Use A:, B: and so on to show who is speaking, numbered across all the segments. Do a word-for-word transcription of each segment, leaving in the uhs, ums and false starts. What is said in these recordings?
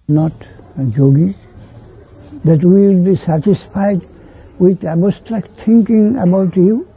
A: not yogis, that we will be satisfied with abstract thinking about you.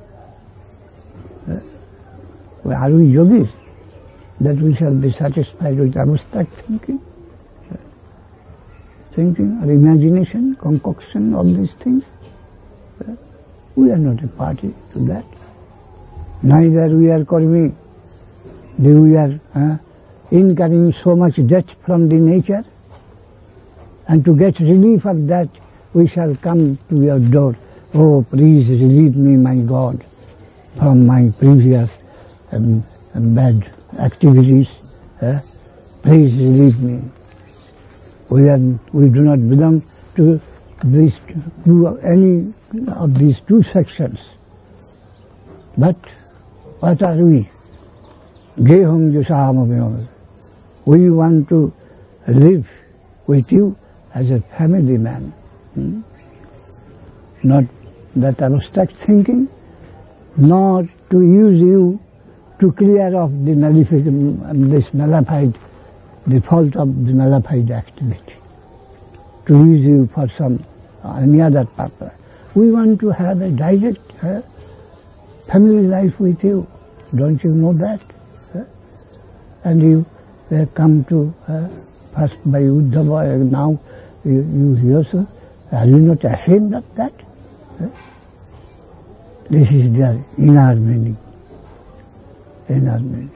A: Uh, are we yogis that we shall be satisfied with abstract thinking? Uh, thinking or imagination, concoction, all these things? Uh, we are not a party to that. Neither we are karmi, we are uh, incurring so much debt from the nature, and to get relief of that, we shall come to your door. Oh, please relieve me, my God, from my previous um, bad activities. Uh, please relieve me. We are, we do not belong to these, to any of these two sections. But what are we? Gehum Yushamabhyam. We want to live with you as a family man. Hmm? Not that abstract thinking, nor to use you to clear off the nullification, this nullified, the fault of the nullified activity. To use you for some, any other purpose. We want to have a direct uh, family life with you. Don't you know that? Uh, and you uh, come to, uh, first by Uddhava, uh, now you, you yourself, are you not ashamed of that? Uh, this is their inner meaning. Inner meaning.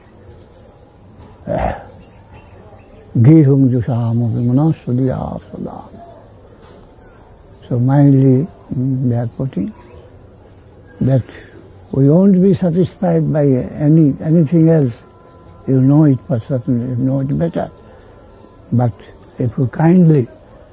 A: Gehum Jushama Vimanasudya Sadam. So mildly they are putting that we won't be satisfied by any anything else. You know it for certain, you know it better. But if you kindly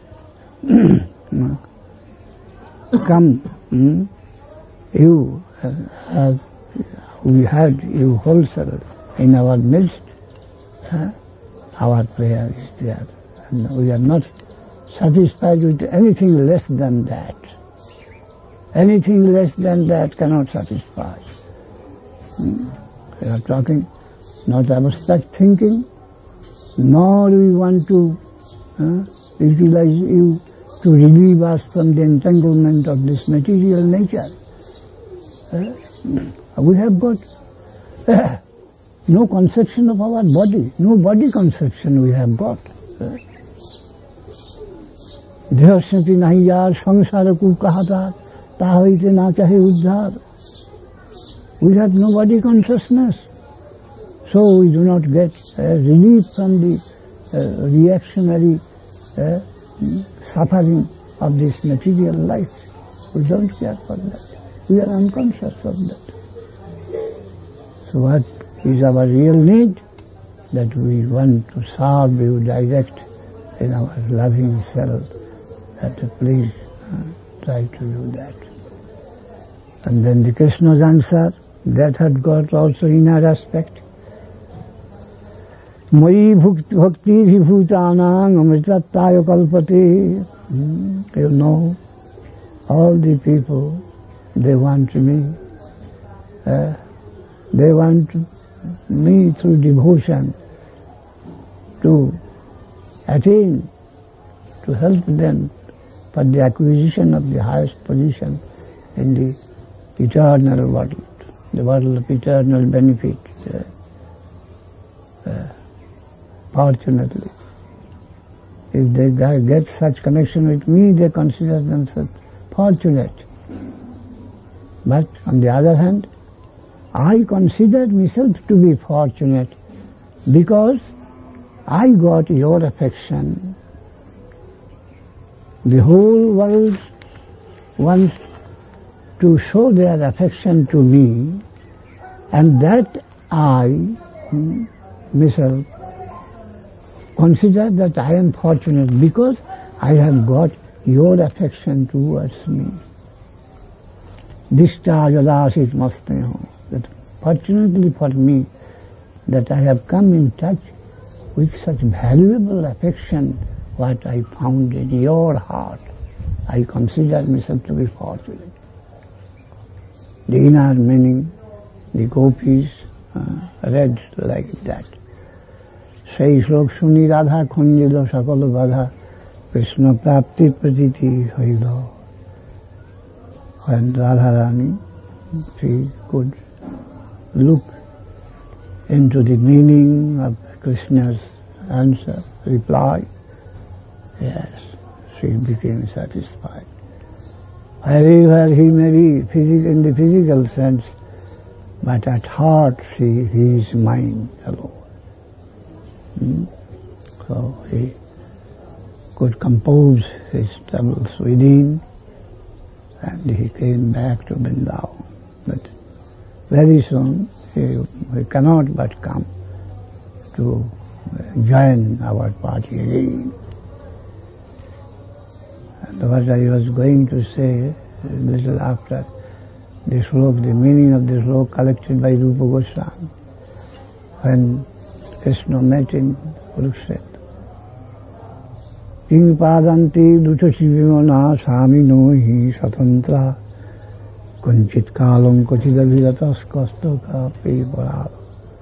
A: come, hmm, you, uh, as we had you wholesale in our midst, uh, our prayer is there. And we are not satisfied with anything less than that. Anything less than that cannot satisfy. Hmm. We are talking not abstract thinking, nor we want to uh, utilize you to relieve us from the entanglement of this material nature. Uh, we have got uh, no conception of our body, no body conception we have got. Uh, Dhyasati nahi yaar samsara ku kahata tahoite na chahe uddhar. We have no body consciousness. So we do not get uh, relief from the uh, reactionary uh, suffering of this material life. We don't care for that. We are unconscious of that. So what is our real need? That we want to serve you direct in our loving self. That please uh, try to do that. And then the Krishna's answer, that had got also inner aspect. Mai bhakti bhutanang amritattaya kalpate. You know, all the people, they want me. Uh, they want me through devotion to attain, to help them for the acquisition of the highest position in the eternal world, the world of eternal benefit. Uh, uh, fortunately, if they get such connection with me, they consider themselves fortunate. But on the other hand, I consider myself to be fortunate because I got your affection. The whole world wants to show their affection to me, and that I, myself, consider that I am fortunate because I have got your affection towards me. Dishta yadasit masteho. That fortunately for me, that I have come in touch with such valuable affection, what I found in your heart. I consider myself to be fortunate. The inner meaning, the gopis uh, read like that. সেই শ্লোক শুনি রাধা খঞ্জিল সকল বাধা কৃষ্ণ প্রাপ্তি প্রতীতি হইল। When Radharani, she could look into the meaning of Krishna's answer, reply, yes, she became satisfied. Wherever he may be physical, in the physical sense, but at heart she, he is mind alone. Hmm? So he could compose his troubles within, and he came back to Vrindavan. But very soon he, he cannot but come to join our party again. And what I was going to say a little after the slok, the meaning of the slok collected by Rupa Goswami, when Krishna met in Kurukshetra. King padanti duchashi vimana samino hi satantra kunchit kalam kochidaviratas kastoka piparada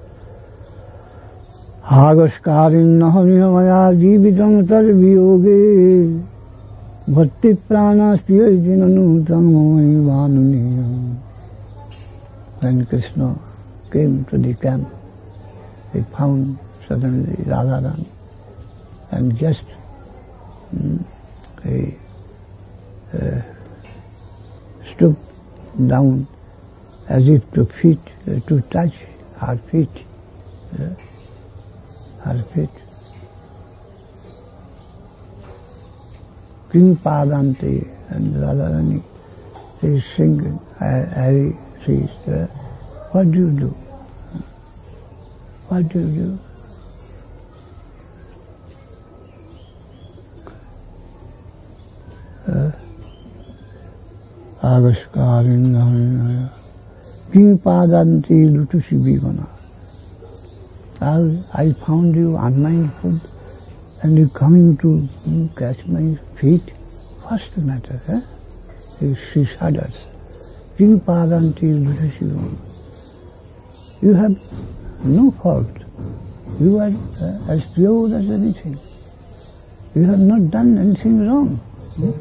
A: agaskarin nahamaya jivitam tar viyoge bhakti pranastya jinanu tamoi vanuniyam. When Krishna came to the camp, he found suddenly Radharani, and just mm, he uh, stooped down as if to feet, uh, to touch her feet, uh, her feet. King Padanti and Radharani, he is singing, Hari, she is, uh, what do you do? What do you do? Agaskarin nahamaya King padanti lutushi bhimana. I found you unmindful and you coming to catch my feet. What's the matter, eh? She shudders. King padanti lutushi bhimana. You have no fault. You are uh, as pure as anything. You have not done anything wrong. Hmm?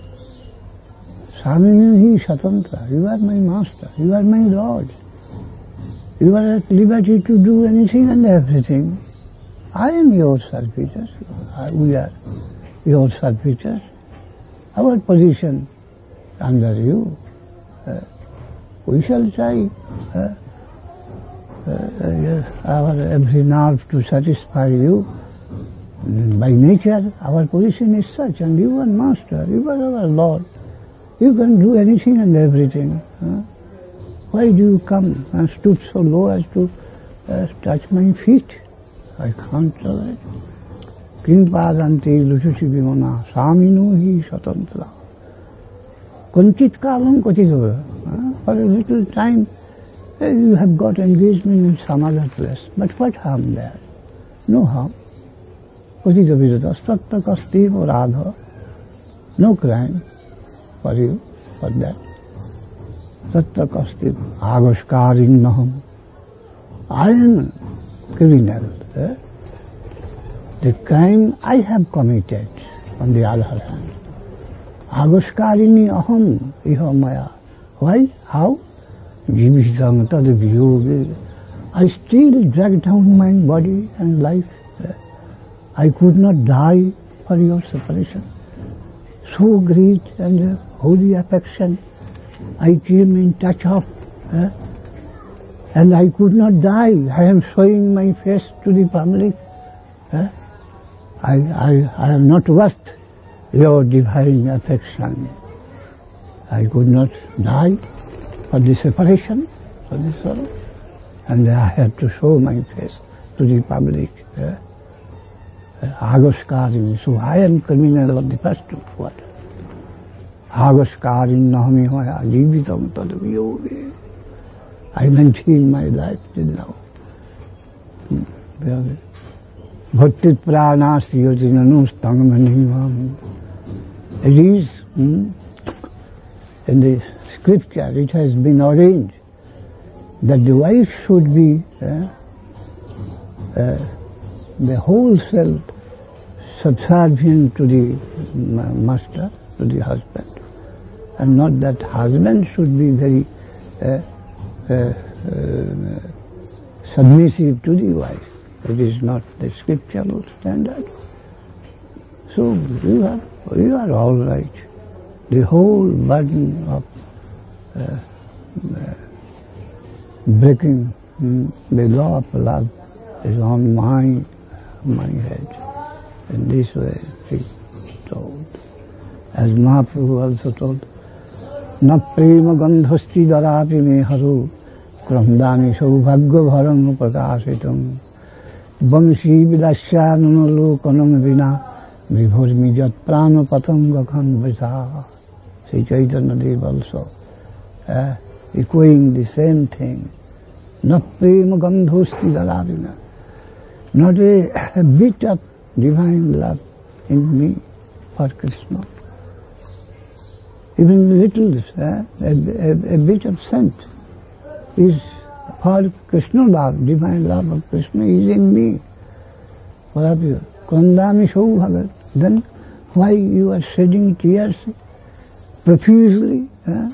A: Samini Satantra, you are my master, you are my Lord. You are at liberty to do anything and everything. I am your servitors, we are your servitors. Our position under you, uh, we shall try uh, uh, our every nerve to satisfy you. By nature, our position is such, and you are master, you are our Lord. You can do anything and everything. Huh? Why do you come and stoop so low as to uh, touch my feet? I can't tolerate. King padanti luchushi bhimana samino hi satantra. Kunchit kalam kochidava. For a little time uh, you have got engagement in some other place. But what harm there? No harm. Kochidaviratas tatta kasti radha. No crime for you, for that. Tatta kasti agaskarin naham. I am criminal. Eh? The crime I have committed, on the other hand. Agaskarini aham iha maya. Why? How? Jivishtam tad viyoge. I still drag down my body and life. Eh? I could not die for your separation. So great and uh, holy affection I came in touch of, eh? And I could not die. I am showing my face to the public. Eh? I, I, I am not worth your divine affection. I could not die for the separation, for the sorrow, and I had to show my face to the public. Eh? Agaskarin, so I am criminal of the first order. Agaskarin nahami hoya jivitam tad viyoge. I maintain my life till now. Bhakti pranasti yotinanus tangamanimam. It is hmm, in the scripture, it has been ordained that the wife should be uh, uh, the whole self subservient to the master, to the husband. And not that husband should be very uh, uh, uh, submissive to the wife. It is not the scriptural standard. So you are, you are all right. The whole burden of uh, uh, breaking mm, the law of love is on my, my head. In this way he told. As Mahaprabhu also told, Na prema gandhasti darapi me haru krandami saubhagya bharang prakashitam vamshi vidasya nanalokanam vina vibhurmi jat prana patanga khanvasa. Sri Chaitanya Dev also uh, echoing the same thing. Na prema gandhasti darapi me. Not a, a bit of divine love in me for Krishna. Even little, uh, a, a, a bit of scent is for Krishna love, divine love of Krishna is in me. What you? Kandami Saubhagat. Then why you are shedding tears profusely, uh,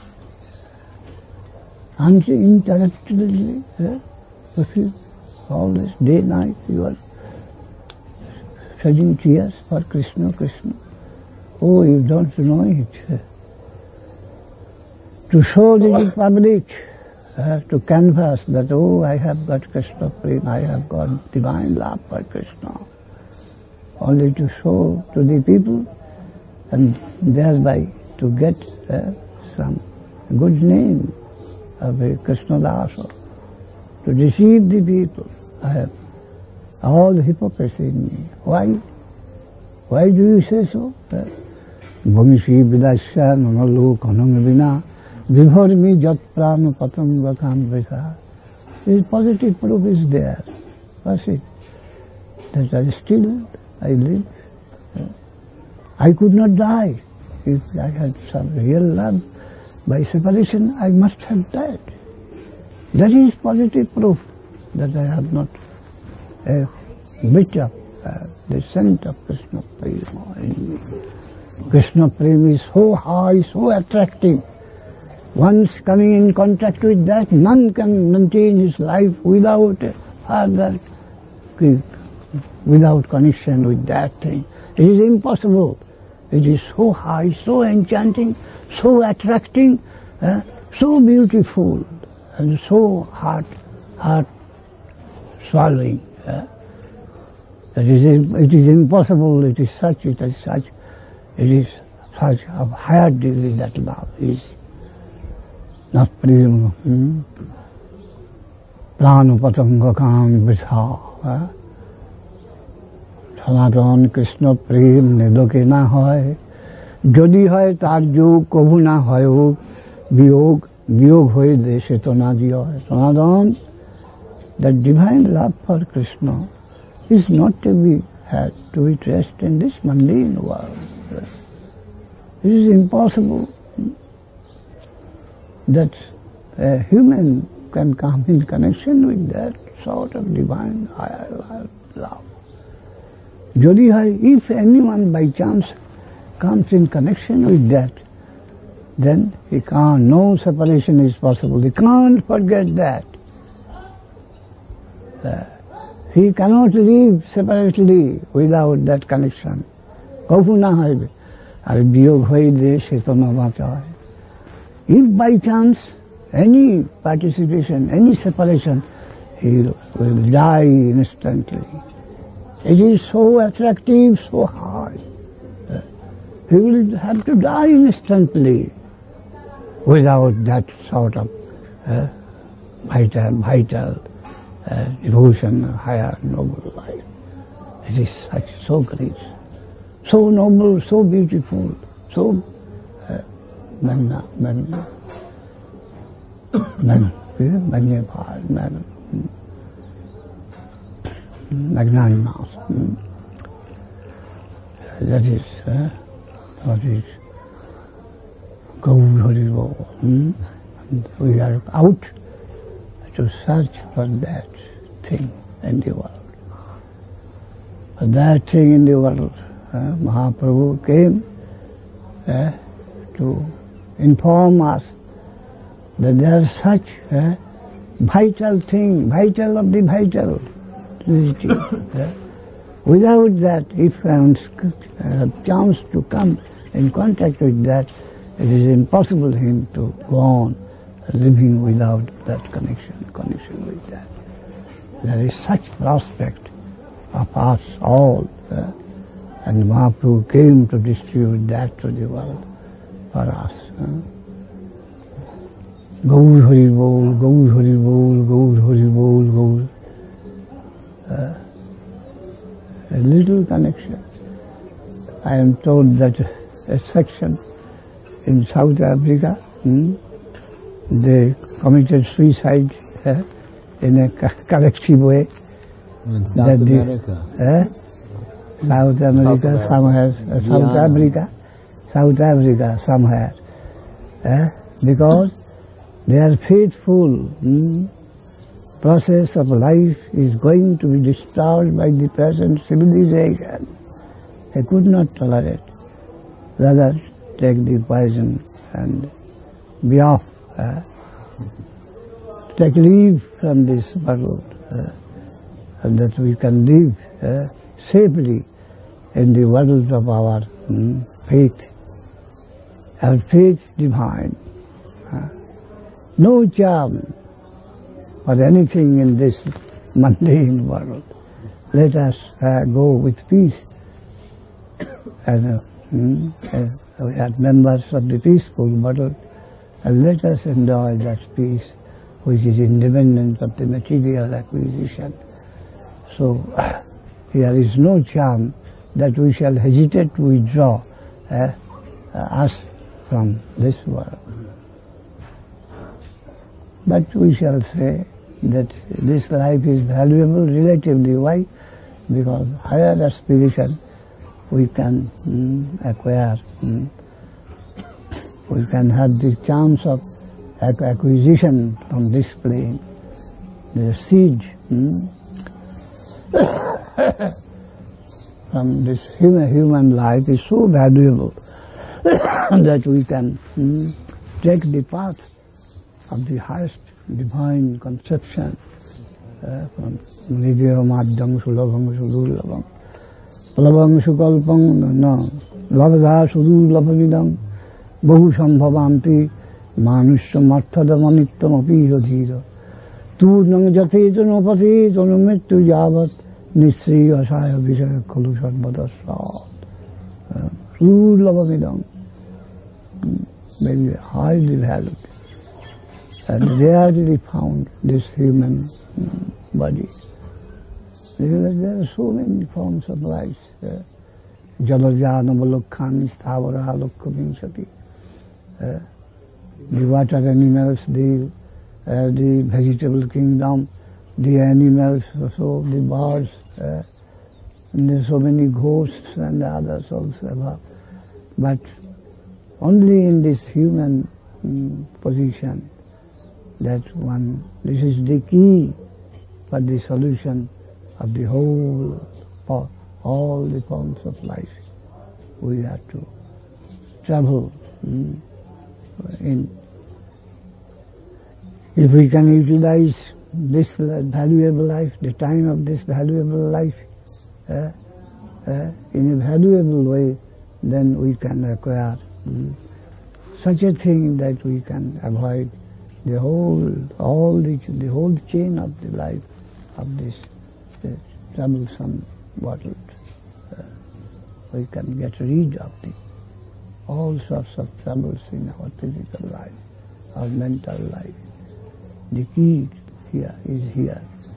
A: uninterruptedly, uh, profuse, all this day, night you are shedding tears for Krishna, Krishna. Oh, you don't know it. To show the public, uh, to canvass that, oh, I have got Krishna Prema, I have got divine love for Krishna. Only to show to the people and thereby to get uh, some good name of a Krishna Dasa, to deceive the people. I have all the hypocrisy in me. Why? Why do you say so? Bhamishi vidasya nanalo kanam vina vibhormi jat prana patanga khanvasa. This positive proof is there. What's it? That I still, I live. I could not die. If I had some real love by separation, I must have died. That is positive proof that I have not a bit of uh, the scent of Krishna Prema in me. Krishna Prema is so high, so attractive. Once coming in contact with that, none can maintain his life without further, without connection with that thing. It is impossible. It is so high, so enchanting, so attracting, uh, so beautiful, and so heart, heart swallowing. Uh, that it is, it is impossible, it is such, it is such, it is such of higher degree that love is not prema. Hmm? Prana patanga kam vritha. সনাতন কৃষ্ণ প্রেম নেদকে না হয়, যদি হয় তার যোগ কভু না হয় বিয়োগ, বিয়োগ হয়ে দেশে তো না জিয় হয়। সনাতন, that divine love for Krishna is not to be had, to be traced in this mundane world. It is impossible that a human can come in connection with that sort of divine love. Jodi hai, if anyone by chance comes in connection with that, then he can't, no separation is possible. He can't forget that. Uh, he cannot live separately without that connection. Kabu na hoibe, ar biyog hoide se to na bacha hoy. If by chance any participation, any separation, he will die instantly. It is so attractive, so high. Uh, he will have to die instantly without that sort of uh, vital, vital uh, devotion, higher, noble life. It is such, so great, so noble, so beautiful, so uh, magna, magna, magna, magna, magnanimous. Mm. That is uh, what is Gaur Hari Bol. Mm. We are out to search for that thing in the world. that thing in the world. Uh, Mahaprabhu came uh, to inform us that there is such a vital thing, vital of the vital. uh, without that, if one have chance to come in contact with that, it is impossible for him to go on living without that connection, connection with that. There is such prospect of us all, uh, and Mahaprabhu came to distribute that to the world for us. Uh. Gaur Hari Bol, Gaur Hari Bol, Gaur Hari Bol, Gaur. Uh, a little connection. I am told that a section in South Africa, hmm, they committed suicide uh, in a collective way.
B: In South America?
A: The, uh, South America, South somewhere, uh, South Africa, South Africa, somewhere. Uh, because they are faithful. Hmm? Process of life is going to be destroyed by the present civilization. They could not tolerate. Rather, take the poison and be off. Uh, take leave from this world, uh, and that we can live uh, safely in the world of our mm, faith, our faith divine. Uh, no charm for anything in this mundane world. Let us uh, go with peace. And, uh, mm, as we are members of the peaceful world, and let us enjoy that peace which is independent of the material acquisition. So, uh, here is no charm that we shall hesitate to withdraw uh, uh, us from this world. But we shall say that this life is valuable relatively. Why? Because higher aspiration we can mm, acquire. Mm, we can have the chance of acquisition from this plane. The seed mm, from this human, human life is so valuable that we can mm, take the path of the highest divine conception uh, from Nidya Madhyam Sulabham Sudurlabham Palabham Sukalpam no Lavadha Sudurlabhamidam Bahu Sambhavanti Manusya Marthadam Anittam Api Yodhira Tu Nang Jate Janopati Janamitu Yavat Nisri Asaya Vishaya Kalu Sarvadasat Sudurlabhamidam, very highly valued. And rarely found this human um, body. Because there are so many forms of life. Jalajana Balokhani Sthavara Lokkavinshati. The water animals, the, uh, the vegetable kingdom, the animals, also the birds, uh, and there are so many ghosts and others also. But only in this human um, position, that one, this is the key for the solution of the whole, for all the forms of life. We have to travel mm, in. If we can utilize this valuable life, the time of this valuable life, uh, uh, in a valuable way, then we can acquire mm, such a thing that we can avoid the whole, all the, the whole chain of the life of this uh, troublesome world. Uh, we can get rid of the, all sorts of troubles in our physical life, our mental life. The key here is here.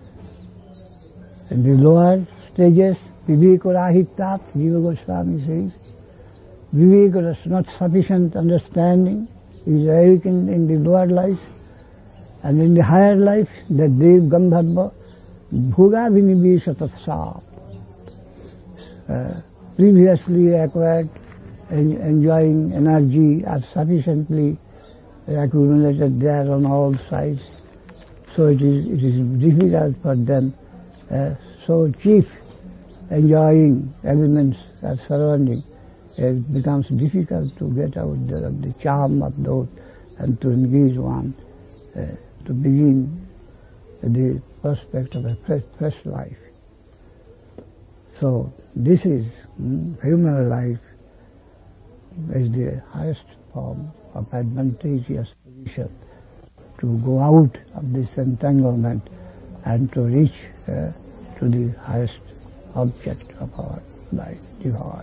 A: In the lower stages, Vivekarahitat, Jiva Goswami says, Viveka is not sufficient understanding, is awakened in the lower life. And in the higher life, the Dev Gandharva, Bhoga Vinivesha Tatsat, uh, previously acquired, en enjoying energy are sufficiently accumulated there on all sides. So it is, it is difficult for them, uh, so chief enjoying elements of surrounding, it becomes difficult to get out there of the charm of those and to engage one, uh, to begin the prospect of a fresh, fresh life. So this is mm, human life is the highest form of advantageous position to go out of this entanglement and to reach uh, to the highest object of our life, divine.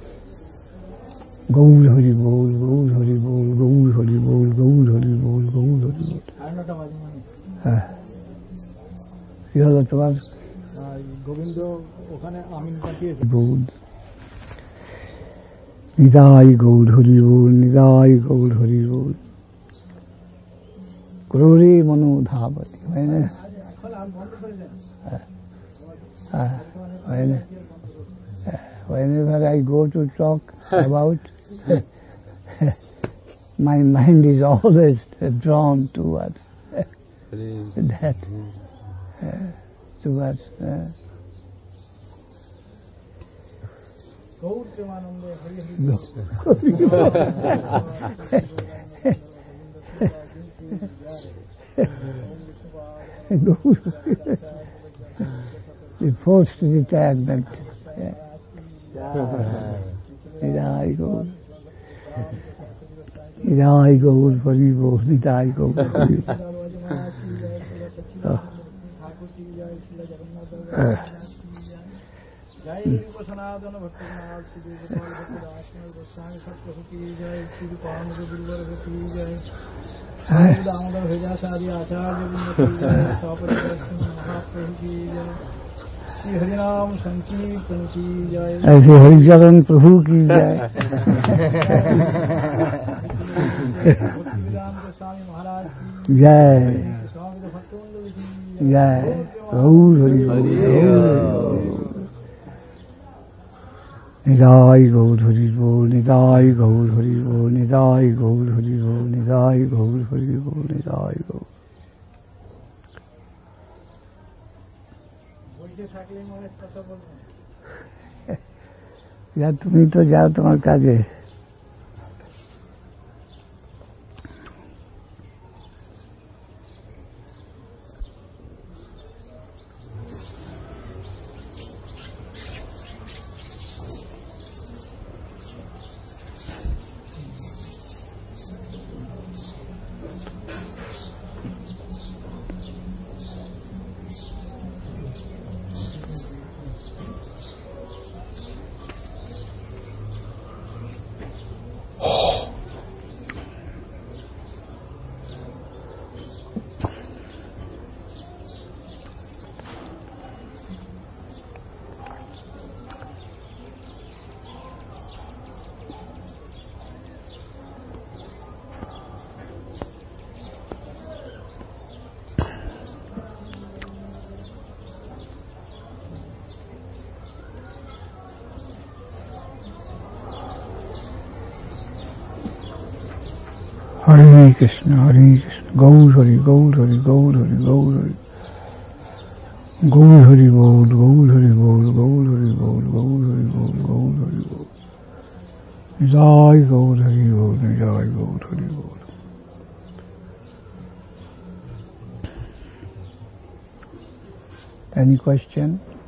A: Gaur Hari Bol, Gaur Hari Bol, Gaur Hari Bol, Gaur Hari Bol, Gaur Hari Bol. কি হলো তোমার?
C: গোবিন্দ ওখানে আমিন পাঠিয়েছে।
A: গৌর নিতাই গৌর হরি বল, নিতাই গৌর হরি বল। ক্রোড়ে মনোধাবতি, হয় না? হয় না? Whenever I go to talk about, my mind is always drawn towards that, uh, towards uh, the forced retirement. Nidai Gaur, Nidai Gaur Hari Bol, Nidai Gaur Hari Bol.
C: जय सनातन भक्तनाथ श्री गोपाल भक्त राजकुमार गोस्वामी सतप्रभु की जय, श्री पावन गुरुवर की जय, दामोदर भेजाचार्य आचार्य वृंद की जय, स्वापद महाप्रभु की जय, श्री हरिनाम संकीर्तन की जय,
A: ऐसे हरिचरण प्रभु की जय,
C: भक्तिवेदांत गोस्वामी महाराज की
A: जय,
C: स्वामी भक्तवृंद की
A: जय, गौर हरि बोल, निताई गौर हरि बोल, निताई गौर हरि बोल, निताई गौर हरि बोल, निताई गौर हरि बोल, निताई गौर। या তুমি তো যাও তোমার কাজে। Hare Krishna, Hare Krishna, Gaur Hari, Gaur Hari, Gaur Hari, Gaur Hari, Gaur Hari Bol, Gaur Hari Bol, Gaur Hari Bol, Gaur Hari Bol, Gaur Hari Bol, Nidai Gaur Hari Bol, Nidai Gaur Hari Bol. Any question?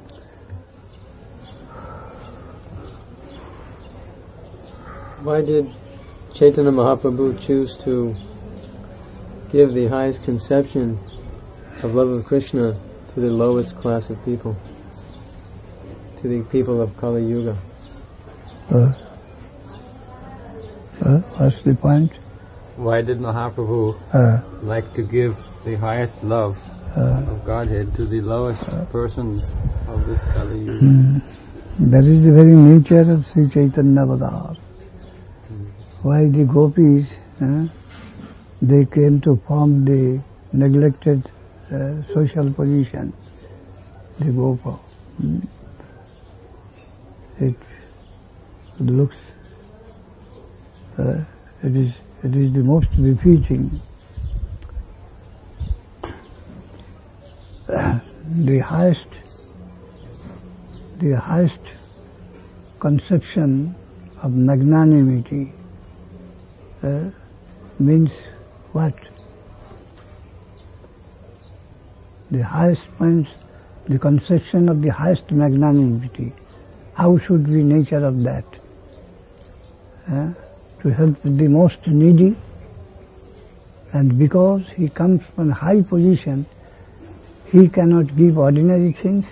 B: Why did Chaitanya Mahaprabhu choose to give the highest conception of love of Krishna to the lowest class of people, to the people of Kali Yuga?
A: Uh, uh, what's the point?
D: Why did Mahaprabhu
A: Uh,
D: like to give the highest love
A: uh,
D: of Godhead to the lowest persons of this Kali Yuga?
A: mm, that is the very nature of Sri Chaitanya Avatar. Why the gopis, uh, they came to form the neglected uh, social position, the gopa. Mm. It, it looks, uh, it is it is the most befitting, uh, the highest, the highest conception of magnanimity uh, means what? The highest means the conception of the highest magnanimity. How should be nature of that? Uh, to help the most needy, and because he comes from a high position, he cannot give ordinary things.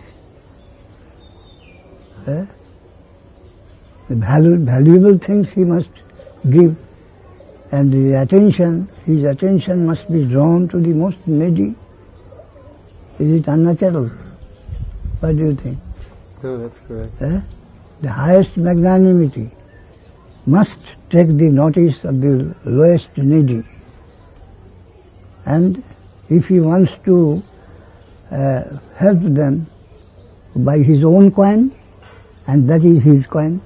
A: Uh, the valu valuable things he must give, and the attention, his attention must be drawn to the most needy. Is it unnatural? What do you think?
B: No, that's correct.
A: Uh, the highest magnanimity must take the notice of the lowest needy. And if he wants to uh, help them by his own coin, and that is his coin,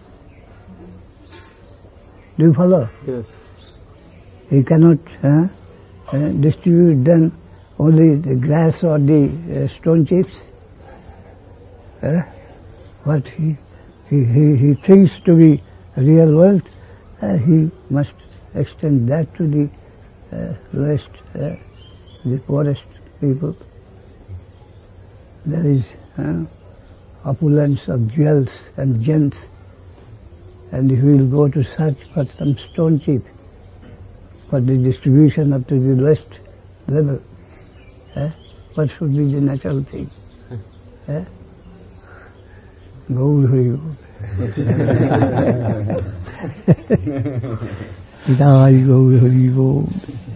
A: do you follow?
B: Yes.
A: He cannot uh, uh, distribute them only the grass or the uh, stone chips. Uh, what he, he, he, he thinks to be real wealth, uh, he must extend that to the uh, lowest, uh, the poorest people. There is uh, opulence of jewels and gems, and if we will go to search for some stone chip for the distribution up to the lowest level, uh, what should be the natural thing? Uh, Gaur Hari Bol. Jai Gaur Hari Bol.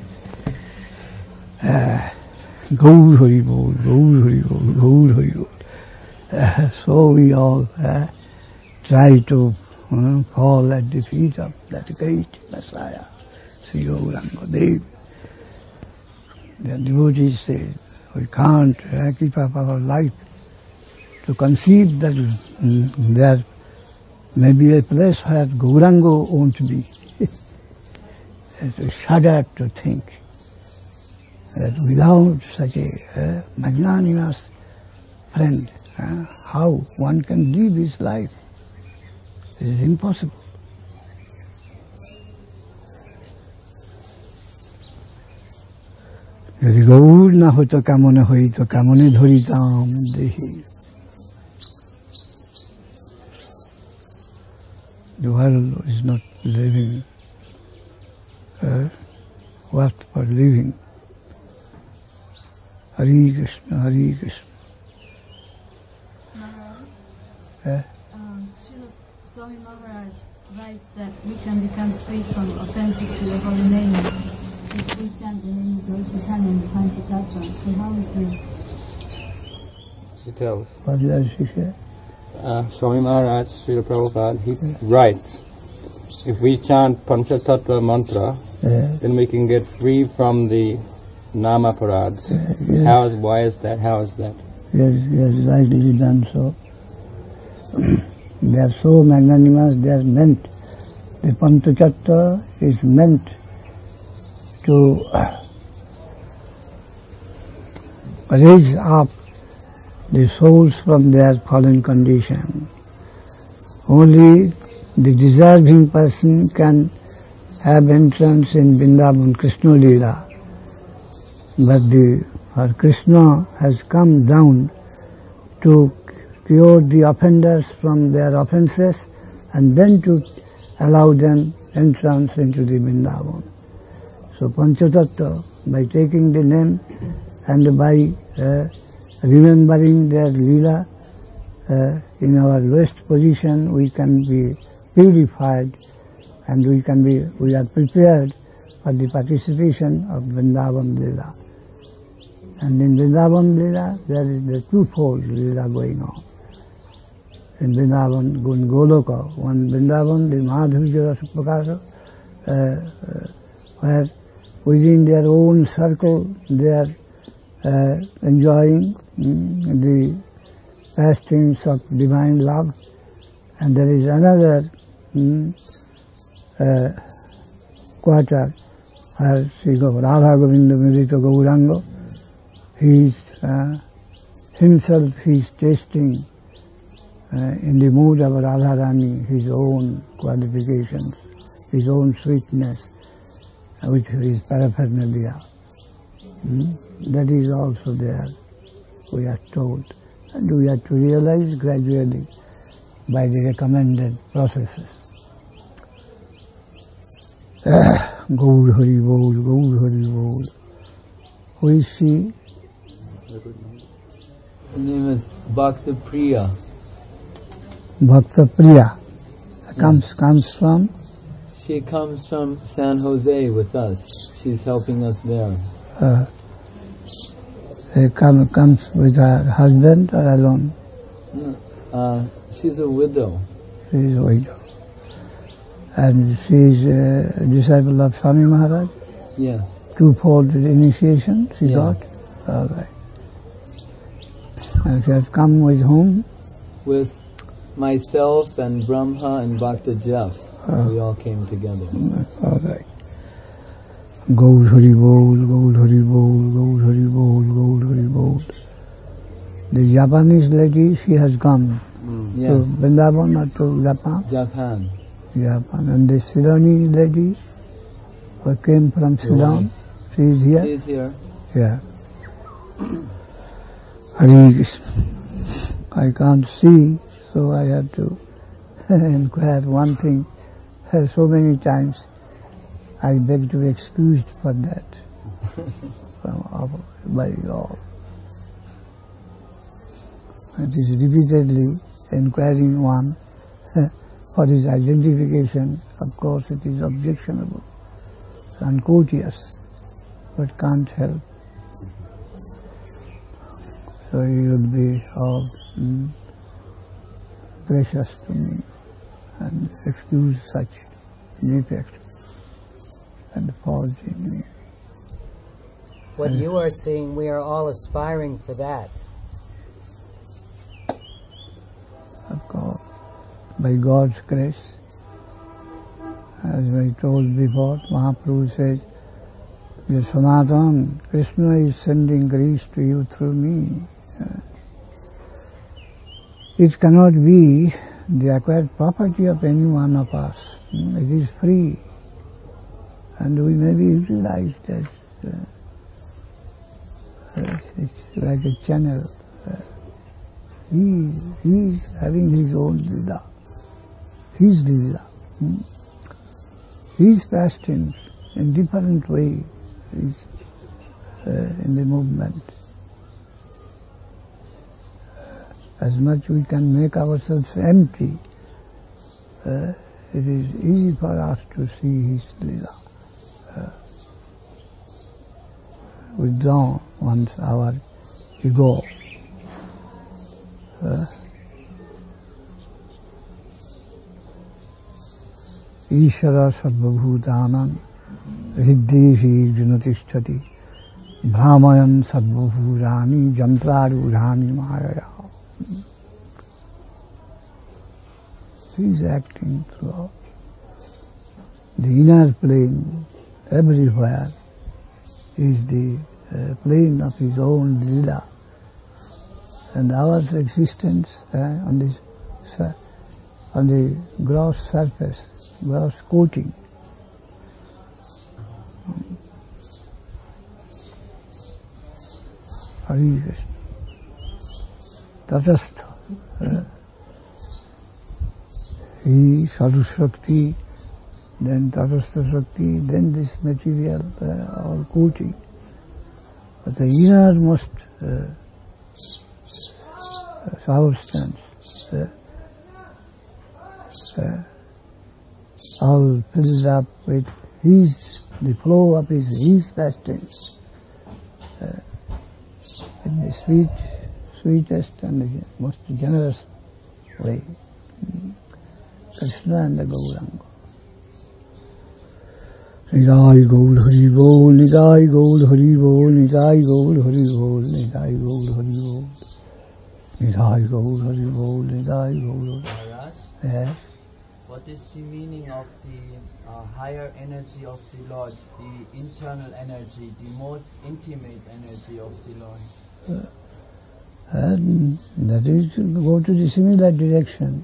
A: Gaur Hari Bol, Gaur Hari Bol, Gaur Hari Bol. Uh, so we all uh, try to uh, fall at the feet of that great Messiah, Sri Gauranga Dev. The devotees say, we can't uh, keep up our life to conceive that mm, there may be a place where Gauranga won't be. To shudder to think that without such a uh, magnanimous friend, uh, how one can live his life. It is impossible. যদি গৌর না হইতো কামনে হইতো কামনে ধরিতাম দেহি। The world is not living uh, worth for living. Hare Krishna, Hare Krishna.
E: Maharaj, uh, um, Srila Swami Maharaj writes that we can become free from offenses to the holy name if we chant the name of Lord Chaitanya and Panchatattva. So how is this?
D: She tells.
A: What does she say?
D: Uh, Swami Maharaj, Srila Prabhupada, he writes, if we chant Panchatattva mantra,
A: Yeah.
D: then we can get free from the nama parads.
A: Yeah, yes.
D: How is, why is that? How is that?
A: Yes, yes, rightly done so. They are so magnanimous, they are meant, the Panchachattva is meant to raise up the souls from their fallen condition. Only the deserving person can have entrance in Vrindavan Krishna Leela. But the for Krishna has come down to cure the offenders from their offences and then to allow them entrance into the Vrindavan. So Panchatattva, by taking the name and by uh, remembering their Leela, uh, in our lowest position we can be purified and we can be, we are prepared for the participation of Vrindavan Leela. And in Vrindavan Leela, there is the twofold Leela going on. In Vrindavan, Gun Goloka, one Vrindavan, the Madhurya Rasa Prakasa, uh, uh, where within their own circle they are uh, enjoying mm, the pastures of divine love. And there is another mm, uh, quarter where Sri Radha Govinda Mirita Gauranga, he is uh, himself he is tasting in the mood of Radharani, his own qualifications, his own sweetness, with his paraphernalia. Hmm? That is also there, we are told. And we have to realize gradually by the recommended processes. Gaur Hari Bol, Gaur Hari Bol. Who is she?
F: Her name is Bhakta Priya.
A: Bhakta Priya. Comes, comes from?
F: She comes from San Jose with us. She's helping us there.
A: Uh, she come, comes with her husband or alone?
F: Uh, she's a widow.
A: She is a widow. And she is a disciple of Swami Maharaj?
F: Yes.
A: Twofold initiation she
F: yes.
A: got? All right. And she has come with whom?
F: With myself and Brahma and Bhakta Jeff. Uh, we all came together.
A: All right. Gaur Hari Bol, Gaur Hari Bol, Gaur Hari Bol, Gaur Hari Bol. The Japanese lady, she has come
F: mm.
A: to
F: yes.
A: Vrindavan or to Japan?
F: Japan.
A: Japan. And the Ceyloni lady who came from Ceylon, she is here?
F: She is here.
A: Yeah. Hare Krishna. I can't see, so I have to inquire one thing. So many times I beg to be excused for that from by all. It is repeatedly inquiring one for his identification. Of course it is objectionable, uncourteous, but can't help. So he will be all mm, gracious to me and excuse such defects and faults in me.
G: What and you are saying, we are all aspiring for that.
A: Of course, by God's grace, as I told before, Mahaprabhu said, the Sanatan, Krishna is sending grace to you through me. It cannot be the acquired property of any one of us. It is free, and we may be utilized as uh, uh, it's like a channel. Uh, he, he is having his own lila, his lila, hmm? his pastimes in different way is uh, in the movement. As much we can make ourselves empty, uh, it is easy for us to see his lila. Uh, withdraw once our ego. Uh, Ishara sarvabhutanam hriddeshi junatishthati brahmayan sarvabhutani jantrarudhani mayaya. He is acting throughout. The inner plane, everywhere, is the uh, plane of his own lila. And our existence uh, on this, uh, on the gross surface, gross coating. Hare Krishna. Tatastha. Uh, he, Sadhu Shakti, then Tatastha Shakti, then this material, uh, all coating. But the innermost uh, substance, uh, uh, all filled up with his, the flow of his, his pastimes, uh, in the sweet, sweetest and the most generous way. Krishna and the Gauranga. Nidai Gaur Hari Bol, Nidai Gaur Hari Bol, Nidai Gaur Hari Bol, Nidai Gaur Hari Bol, Nidai Gaur Hari Bol, Nidai Gaur.
H: Maharaj?
A: Yes.
H: What is the meaning of the uh, higher energy of the Lord, the internal energy, the most intimate energy of the Lord?
A: And that is to go to the similar direction.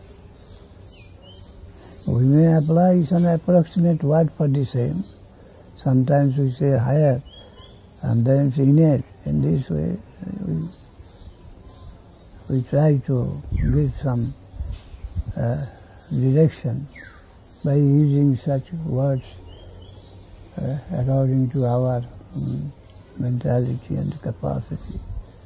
A: We may apply some approximate word for the same. Sometimes we say higher, sometimes innate. In this way, we, we try to give some uh, direction by using such words uh, according to our um, mentality and capacity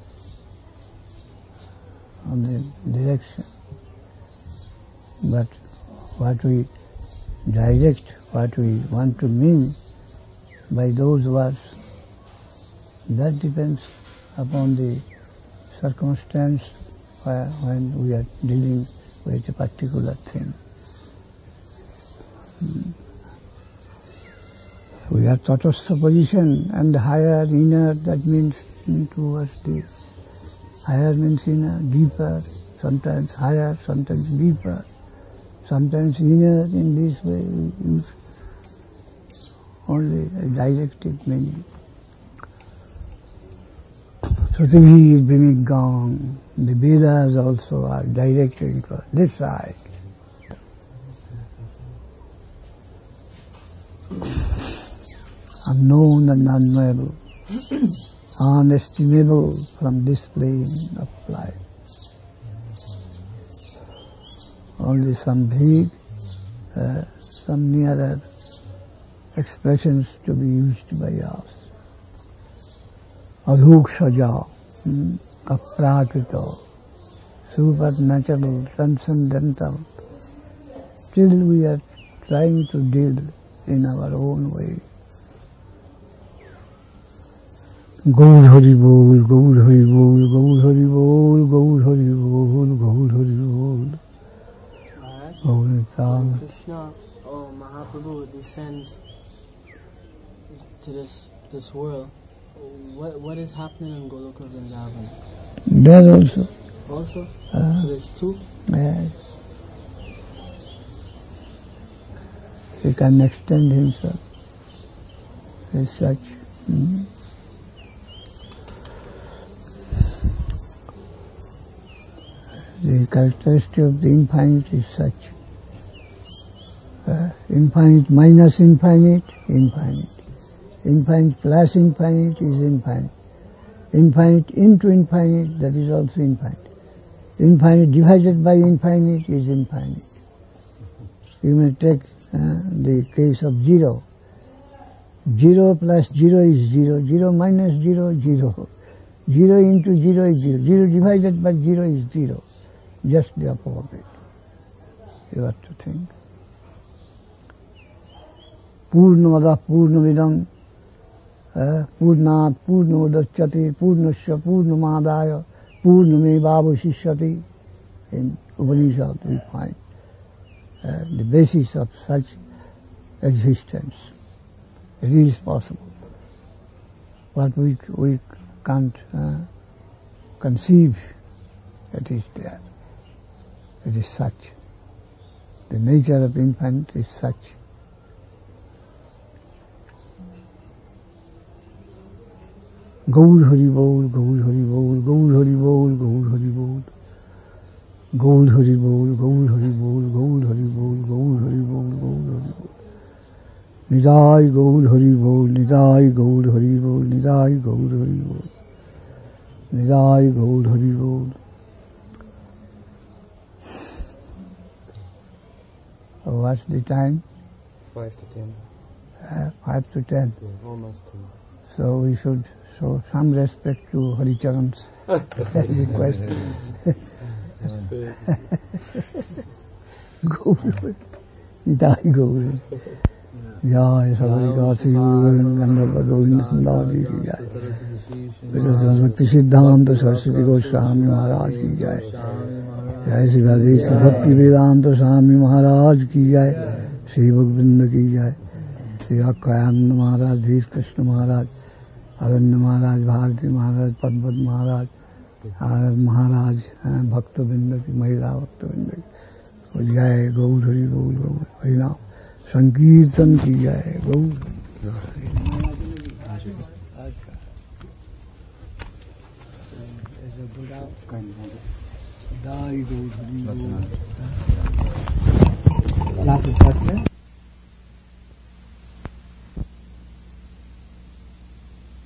A: on the direction. But what we direct, what we want to mean by those words, that depends upon the circumstance where, when we are dealing with a particular thing. We have tatastha position and higher, inner, that means towards the higher means inner, deeper, sometimes higher, sometimes deeper, sometimes inner. In this way we use only a directed meaning. Prithvi is bringing gong. The Vedas also are directed for this side. Unknown and unknowable, unestimable from this plane of life. Only some big, uh, some nearer expressions to be used by us. Adhukshaja, hmm, aprakrita, supernatural, transcendental. Still we are trying to deal in our own way. Gaur Hari Bol, Gaur Hari Bol, Gaur Hari Bol, Gaur Hari Bol, Gaur Hari Bol.
H: When Krishna or Mahaprabhu descends to this this world, what what is happening in Goloka Vrindavan?
A: There also.
H: Also?
A: Uh,
H: so there's two?
A: Yes. He can extend himself as such. Mm. The characteristic of the infinite is such. Uh, infinite minus infinite, infinite. Infinite plus infinite is infinite. Infinite into infinite, that is also infinite. Infinite divided by infinite is infinite. You may take uh, the case of zero. Zero plus zero is zero. Zero minus zero, zero. Zero into zero is zero. Zero divided by zero is zero. Just the opposite. You have to think. Purnamada Purnamidam Purnat Purnodachyati Purnasya Purnamadaya Purnamevavashishyati. In Upanishad we find uh, the basis of such existence. It is possible. What we, we can't uh, conceive, it is there. It is such. The nature of infinite is such. Gaur Hari Bol, Gaur Hari Bol, Gaur Hari Bol, Gaur Hari Bol. Gaur Hari Bol, Gaur Hari Bol, Gaur Hari Bol, Gaur Hari Bol, Gaur Hari Bol. Nidai Gaur Hari Bol, Nidai Gaur Hari Bol, Nidai Gaur Hari Bol. Nidai Gaur Hari Bol. So what's the time?
D: Five to ten.
A: Uh, five to ten.
D: Yeah, almost ten.
A: So we should show some respect to Hari Charan's request. Gaur, Nidai Gaur. Jai Sabari Kasi Gandharva Govinda Sundari ki jai. Bhakti Siddhanta Saraswati Goswami Maharaj ki jai. Jai Sri Radhe Sri Bhakti Vedanta Swami Maharaj ki jai. Sri Bhagavrinda ki jai. Sri Akkayananda Maharaj, Dhir Krishna Maharaj, Aranya Maharaj, Bharati Maharaj, Padmat Maharaj, Arad Maharaj, Bhakta Vrinda ki, Mahila Bhakta Vrinda ki. Jai Gaur Hari Gaur Gaur Hari Nam. संकीर्तन की जाए गौर अच्छा Last